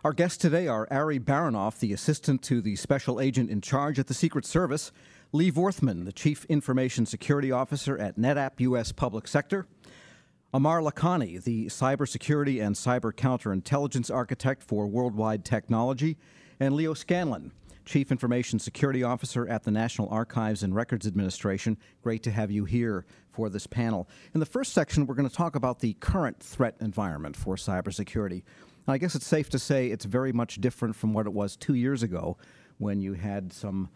Our guests today are Ari Baronoff, the assistant to the special agent in charge at the Secret Service, Lee Vorthman, the chief information security officer at NetApp U.S. Public Sector, Amar Lakhani, the cybersecurity and cyber counterintelligence architect for Worldwide Technology, and Leo Scanlon, chief information security officer at the National Archives and Records Administration. Great to have you here for this panel. In the first section, we're going to talk about the current threat environment for cybersecurity. I guess it's safe to say it's very much different from what it was 2 years ago when you had some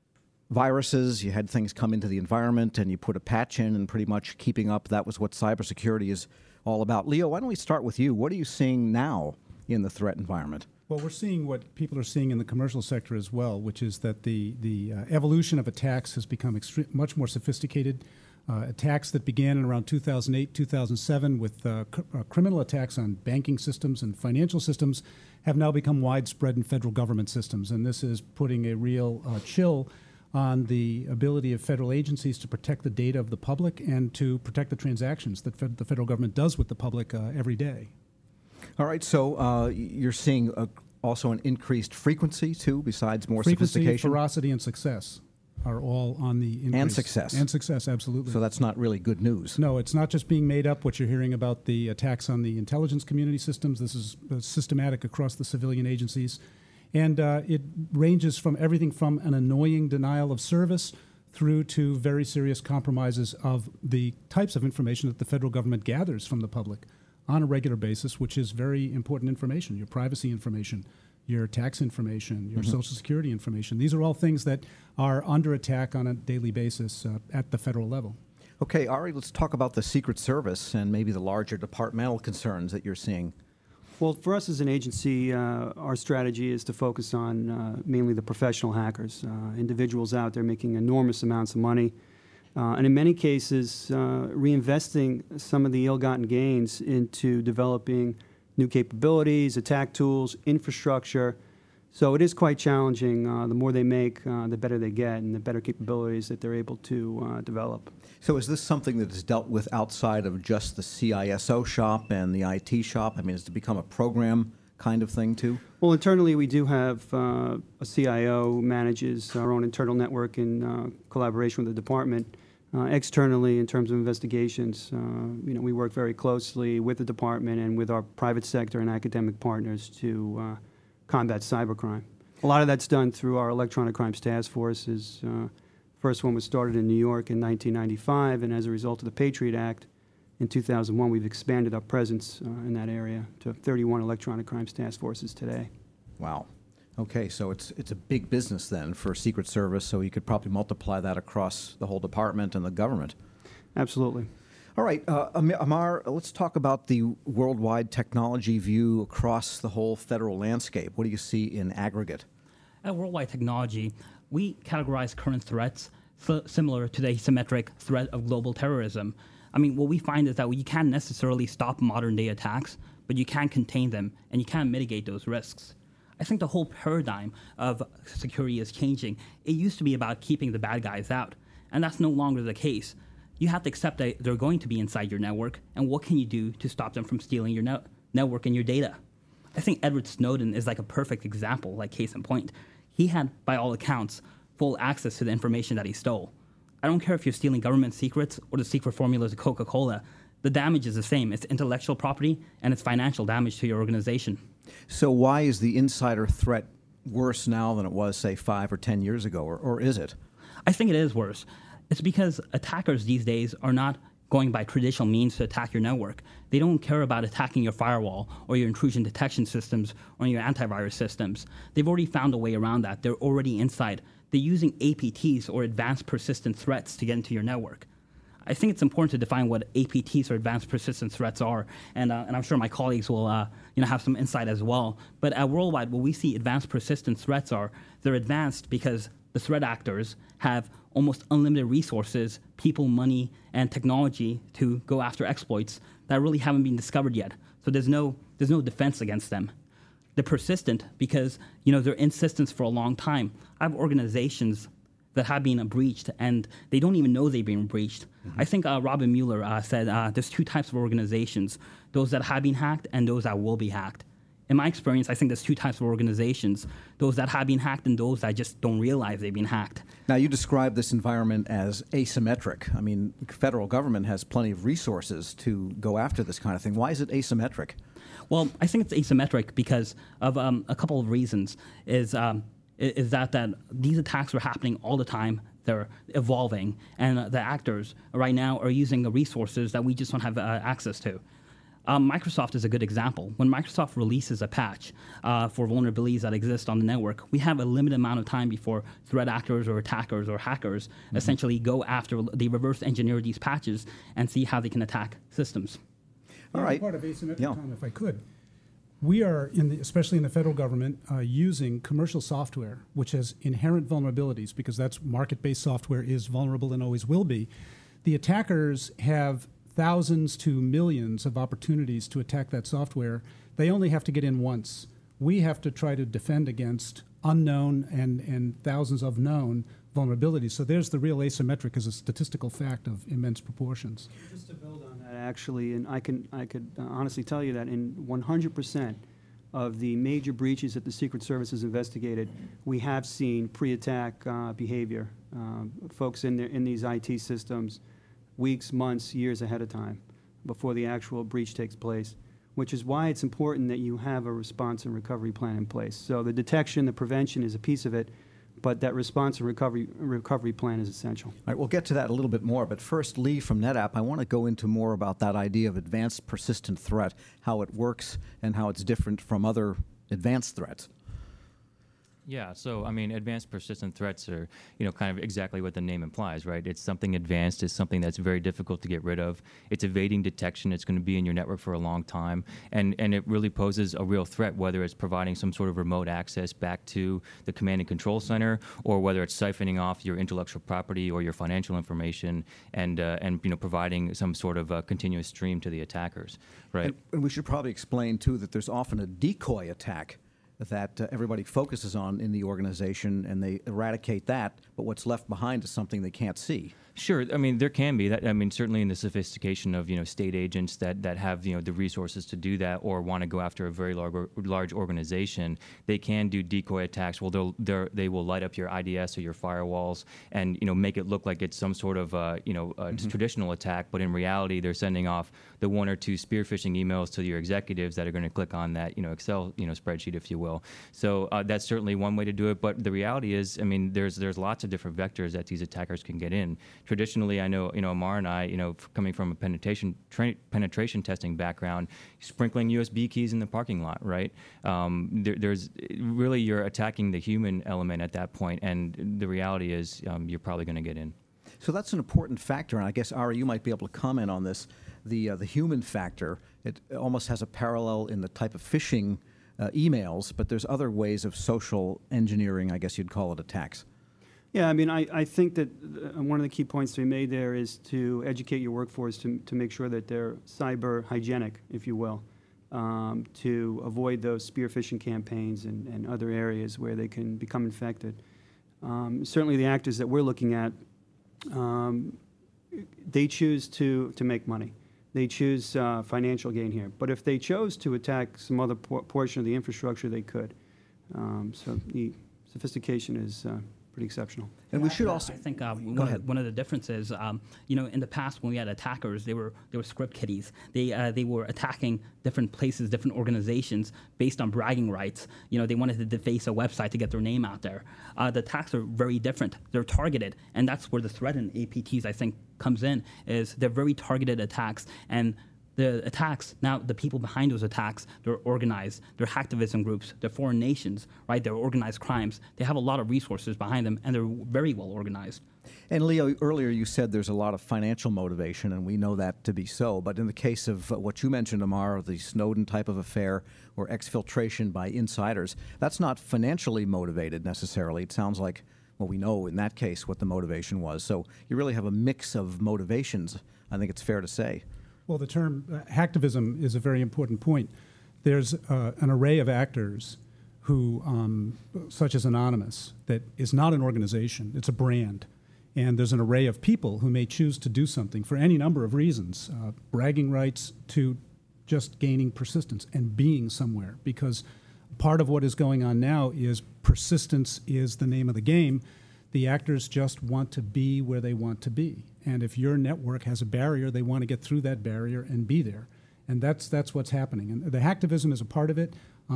viruses, you had things come into the environment, and you put a patch in and pretty much keeping up. That was what cybersecurity is all about. Leo, why don't we start with you? What are you seeing now in the threat environment? Well, we're seeing what people are seeing in the commercial sector as well, which is that the evolution of attacks has become much more sophisticated. Attacks that began in around 2008, 2007 with criminal attacks on banking systems and financial systems have now become widespread in federal government systems. And this is putting a real chill on the ability of federal agencies to protect the data of the public and to protect the transactions that the federal government does with the public every day. All right, so you're seeing also an increased frequency, too, besides more sophistication? Frequency, ferocity, and success are all on the increase. And success. And success, absolutely. So that's not really good news. No, it's not just being made up, what you're hearing about the attacks on the intelligence community systems. This is systematic across the civilian agencies. And it ranges from everything from an annoying denial of service through to very serious compromises of the types of information that the federal government gathers from the public on a regular basis, which is very important information, your privacy information, your tax information, your Social Security information. These are all things that are under attack on a daily basis at the federal level. Okay, Ari, let's talk about the Secret Service and maybe the larger departmental concerns that you're seeing. Well, for us as an agency, our strategy is to focus on mainly the professional hackers, individuals out there making enormous amounts of money, and in many cases, reinvesting some of the ill-gotten gains into developing new capabilities, attack tools, infrastructure. So it is quite challenging. The more they make, the better they get, and the better capabilities that they're able to develop. So is this something that is dealt with outside of just the CISO shop and the IT shop? I mean, has it become a program kind of thing, too? Well, internally, we do have a CIO who manages our own internal network in collaboration with the department. Externally, in terms of investigations, we work very closely with the department and with our private sector and academic partners to combat cybercrime. A lot of that's done through our Electronic Crimes Task Forces. First one was started in New York in 1995, and as a result of the Patriot Act in 2001, we've expanded our presence in that area to 31 Electronic Crimes Task Forces today. Wow. Okay, so it's a big business then for Secret Service, so you could probably multiply that across the whole department and the government. Absolutely. All right, Amar, let's talk about the worldwide technology view across the whole federal landscape. What do you see in aggregate? At Worldwide Technology, we categorize current threats similar to the asymmetric threat of global terrorism. I mean, what we find is that you can't necessarily stop modern-day attacks, but you can contain them, and you can mitigate those risks. I think the whole paradigm of security is changing. It used to be about keeping the bad guys out, and that's no longer the case. You have to accept that they're going to be inside your network, and what can you do to stop them from stealing your network and your data? I think Edward Snowden is like a perfect example, like case in point. He had, by all accounts, full access to the information that he stole. I don't care if you're stealing government secrets or the secret formulas of Coca-Cola. The damage is the same. It's intellectual property, and it's financial damage to your organization. So why is the insider threat worse now than it was, say, 5 or 10 years ago, or is it? I think it is worse. It's because attackers these days are not going by traditional means to attack your network. They don't care about attacking your firewall or your intrusion detection systems or your antivirus systems. They've already found a way around that. They're already inside. They're using APTs, or advanced persistent threats, to get into your network. I think it's important to define what APTs, or advanced persistent threats, are, and I'm sure my colleagues will have some insight as well. But at Worldwide, what we see advanced persistent threats are, they're advanced because the threat actors have almost unlimited resources, people, money, and technology to go after exploits that really haven't been discovered yet. So there's no defense against them. They're persistent because they're in systems for a long time. I have organizations that have been breached, and they don't even know they've been breached. I think Robin Mueller said there's two types of organizations, those that have been hacked and those that will be hacked. in my experience, I think there's two types of organizations: those that have been hacked and those that just don't realize they've been hacked. Now, you describe this environment as asymmetric. I mean, the federal government has plenty of resources to go after this kind of thing. Why is it asymmetric? Well, I think it's asymmetric because of a couple of reasons. Is that these attacks are happening all the time. They're evolving, and the actors right now are using the resources that we just don't have access to. Microsoft is a good example. When Microsoft releases a patch for vulnerabilities that exist on the network, we have a limited amount of time before threat actors or attackers or hackers essentially go after, they reverse engineer these patches and see how they can attack systems. All right. Part of asymmetric, Tom, if I could. We are, especially in the federal government, using commercial software, which has inherent vulnerabilities, because that's market-based software is vulnerable and always will be. The attackers have thousands to millions of opportunities to attack that software. They only have to get in once. We have to try to defend against unknown and thousands of known vulnerabilities. So there's the real asymmetric as a statistical fact of immense proportions. Just to build on that, actually, and I could honestly tell you that in 100% of the major breaches that the Secret Service has investigated, we have seen pre-attack behavior. Folks in these IT systems, weeks, months, years ahead of time before the actual breach takes place, which is why it's important that you have a response and recovery plan in place. So the detection, the prevention is a piece of it, but that response and recovery plan is essential. All right, we'll get to that a little bit more, but first, Lee from NetApp, I want to go into more about that idea of advanced persistent threat, how it works and how it's different from other advanced threats. Yeah, so I mean, advanced persistent threats are, kind of exactly what the name implies, right? It's something advanced, it's something that's very difficult to get rid of. It's evading detection, it's going to be in your network for a long time, and it really poses a real threat, whether it's providing some sort of remote access back to the command and control center, or whether it's siphoning off your intellectual property or your financial information, and providing some sort of continuous stream to the attackers, right? And we should probably explain too that there's often a decoy attack that everybody focuses on in the organization, and they eradicate that, but what's left behind is something they can't see. Sure. I mean, there can be that. I mean, certainly in the sophistication of state agents that have the resources to do that, or want to go after a very large organization, they can do decoy attacks. Well, they will light up your IDS or your firewalls and make it look like it's some sort of traditional attack, but in reality they're sending off the one or two spear phishing emails to your executives that are going to click on that Excel spreadsheet, if you will. So that's certainly one way to do it. But the reality is, I mean, there's lots of different vectors that these attackers can get in. Traditionally, I know, Amar and I, coming from a penetration testing background, sprinkling USB keys in the parking lot, right? There's really, you're attacking the human element at that point, and the reality is you're probably going to get in. So that's an important factor, and I guess, Ari, you might be able to comment on this. The human factor, it almost has a parallel in the type of phishing emails, but there's other ways of social engineering, I guess you'd call it, attacks. Yeah, I mean, I think that one of the key points to be made there is to educate your workforce to make sure that they're cyber hygienic, if you will, to avoid those spear phishing campaigns and other areas where they can become infected. Certainly the actors that we're looking at, they choose to make money. They choose financial gain here. But if they chose to attack some other portion of the infrastructure, they could. So the sophistication is pretty exceptional. And we should also... I think one of the differences, in the past when we had attackers, they were script kiddies. They were attacking different places, different organizations based on bragging rights. They wanted to deface a website to get their name out there. The attacks are very different. They're targeted, and that's where the threat in APTs, I think, comes in, is they're very targeted attacks. And the attacks, now the people behind those attacks, they're organized. They're hacktivism groups. They're foreign nations, right? They're organized crimes. They have a lot of resources behind them, and they're very well organized. And Leo, earlier you said there's a lot of financial motivation, and we know that to be so. But in the case of what you mentioned, Amar, the Snowden type of affair or exfiltration by insiders, that's not financially motivated necessarily. It sounds like, well, we know in that case what the motivation was. So you really have a mix of motivations, I think it's fair to say. Well, the term hacktivism is a very important point. There's an array of actors who, such as Anonymous, that is not an organization, it's a brand. And there's an array of people who may choose to do something for any number of reasons, bragging rights to just gaining persistence and being somewhere, because part of what is going on now is persistence is the name of the game. The actors just want to be where they want to be. And if your network has a barrier, they want to get through that barrier and be there. And that's what's happening. And the hacktivism is a part of it.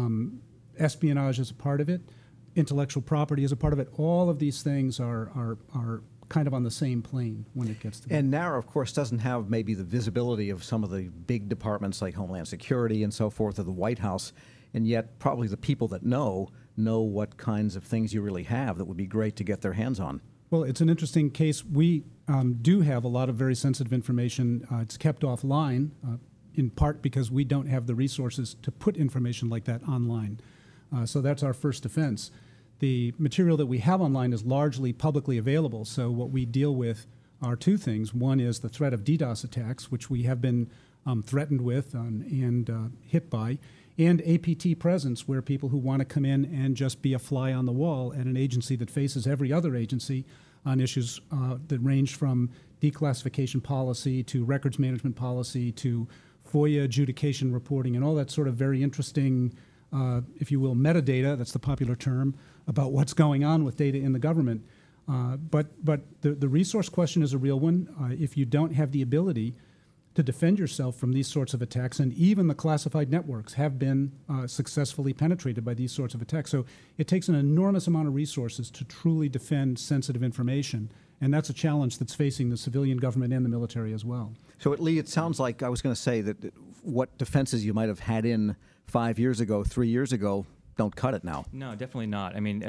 Espionage is a part of it. Intellectual property is a part of it. All of these things are kind of on the same plane when it gets to that. And NARA, of course, doesn't have maybe the visibility of some of the big departments like Homeland Security and so forth, or the White House, and yet probably the people that know what kinds of things you really have that would be great to get their hands on. Well, it's an interesting case. We do have a lot of very sensitive information. It's kept offline, in part because we don't have the resources to put information like that online. So that's our first defense. The material that we have online is largely publicly available, so what we deal with are two things. One is the threat of DDoS attacks, which we have been threatened with and hit by, and APT presence, where people who want to come in and just be a fly on the wall at an agency that faces every other agency on issues that range from declassification policy to records management policy to FOIA adjudication reporting and all that sort of very interesting, if you will, metadata, that's the popular term, about what's going on with data in the government. But the resource question is a real one. If you don't have the ability to defend yourself from these sorts of attacks, and even the classified networks have been successfully penetrated by these sorts of attacks. So it takes an enormous amount of resources to truly defend sensitive information, and that's a challenge that's facing the civilian government and the military as well. So, Lee, it sounds like I was going to say that what defenses you might have had in 5 years ago, 3 years ago, don't cut it now. No, definitely not. I mean,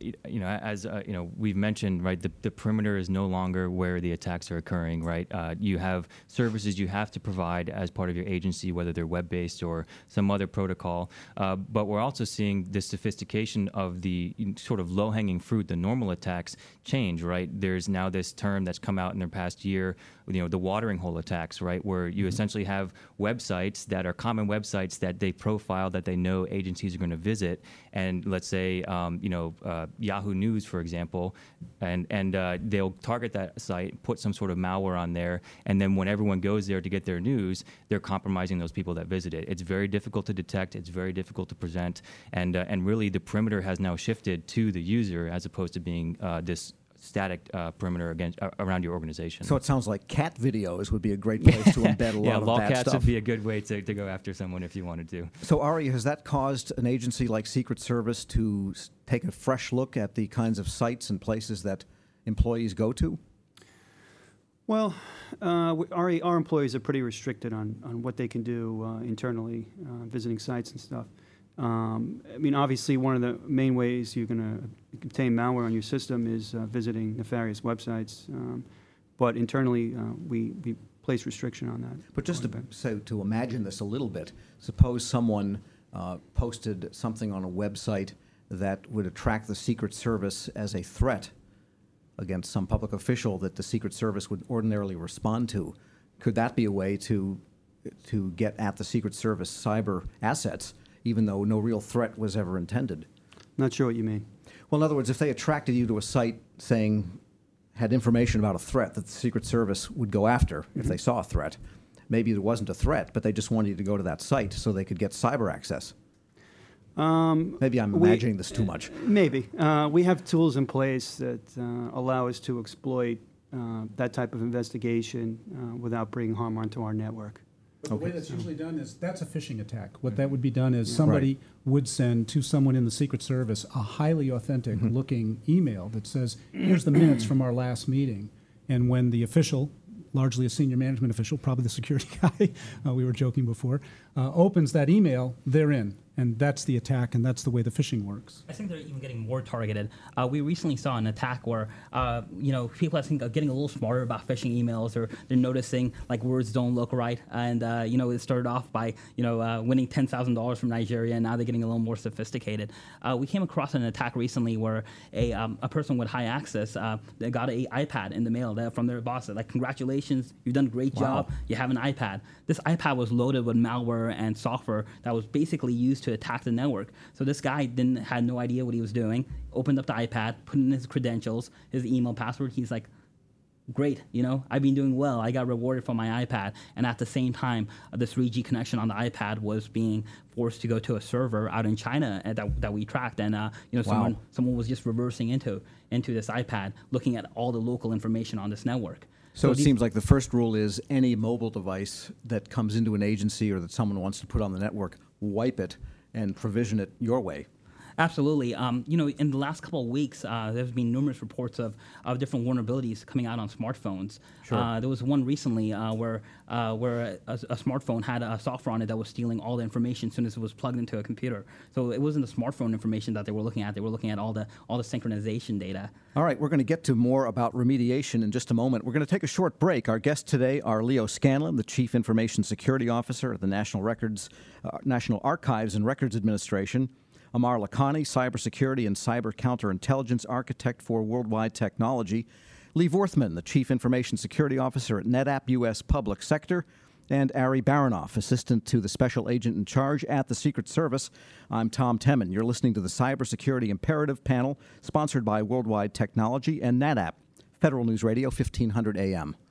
as we've mentioned, right, the perimeter is no longer where the attacks are occurring, right? You have services you have to provide as part of your agency, whether they're web-based or some other protocol. But we're also seeing the sophistication of the sort of low-hanging fruit, the normal attacks, change, right? There's now this term that's come out in the past year, the watering hole attacks, right, where you essentially have websites that are common websites that they profile, that they know agencies are going to visit. And let's say, Yahoo News, for example, and they'll target that site, put some sort of malware on there, and then when everyone goes there to get their news, they're compromising those people that visit it. It's very difficult to detect. It's very difficult to present, and really the perimeter has now shifted to the user as opposed to being this static perimeter around your organization. So it sounds like cat videos would be a great place to embed a lot of that lolcats stuff. would be a good way to go after someone if you wanted to. So, Ari, has that caused an agency like Secret Service to take a fresh look at the kinds of sites and places that employees go to? Well, our employees are pretty restricted on what they can do internally, visiting sites and stuff. Obviously, one of the main ways you're going to contain malware on your system is visiting nefarious websites. But internally, we place restriction on that. But just to imagine this a little bit, suppose someone posted something on a website that would attract the Secret Service as a threat against some public official that the Secret Service would ordinarily respond to. Could that be a way to get at the Secret Service cyber assets, even though no real threat was ever intended? Not sure what you mean. Well, in other words, if they attracted you to a site had information about a threat that the Secret Service would go after if they saw a threat, maybe there wasn't a threat, but they just wanted you to go to that site so they could get cyber access. Maybe I'm imagining this too much. Maybe. We have tools in place that allow us to exploit that type of investigation without bringing harm onto our network. But the way that's usually done is that's a phishing attack. What that would be done is somebody would send to someone in the Secret Service a highly authentic looking email that says, here's the minutes from our last meeting. And when the official, largely a senior management official, probably the security guy, we were joking before, opens that email, they're in. And that's the attack, and that's the way the phishing works. I think they're even getting more targeted. We recently saw an attack where, people I think are getting a little smarter about phishing emails, or they're noticing like words don't look right, and it started off by winning $10,000 from Nigeria, and now they're getting a little more sophisticated. We came across an attack recently where a person with high access they got an iPad in the mail from their boss. Like, congratulations, you've done a great job. You have an iPad. This iPad was loaded with malware and software that was basically used to attack the network. So this guy had no idea what he was doing, opened up the iPad, put in his credentials, his email password. He's like, great, I've been doing well. I got rewarded for my iPad. And at the same time, the 3G connection on the iPad was being forced to go to a server out in China that we tracked. And, someone was just reversing into this iPad, looking at all the local information on this network. So it seems like the first rule is any mobile device that comes into an agency or that someone wants to put on the network, wipe it and provision it your way. Absolutely. In the last couple of weeks, there's been numerous reports of different vulnerabilities coming out on smartphones. Sure. There was one recently where a smartphone had a software on it that was stealing all the information as soon as it was plugged into a computer. So it wasn't the smartphone information that they were looking at. They were looking at all the synchronization data. All right, we're going to get to more about remediation in just a moment. We're going to take a short break. Our guests today are Leo Scanlon, the Chief Information Security Officer at the National Archives and Records Administration, Amar Lakhani, Cybersecurity and Cyber Counterintelligence Architect for Worldwide Technology, Lee Vorthman, the Chief Information Security Officer at NetApp U.S. Public Sector, and Ari Baronoff, Assistant to the Special Agent in Charge at the Secret Service. I'm Tom Temin. You're listening to the Cybersecurity Imperative Panel, sponsored by Worldwide Technology and NetApp, Federal News Radio, 1500 AM.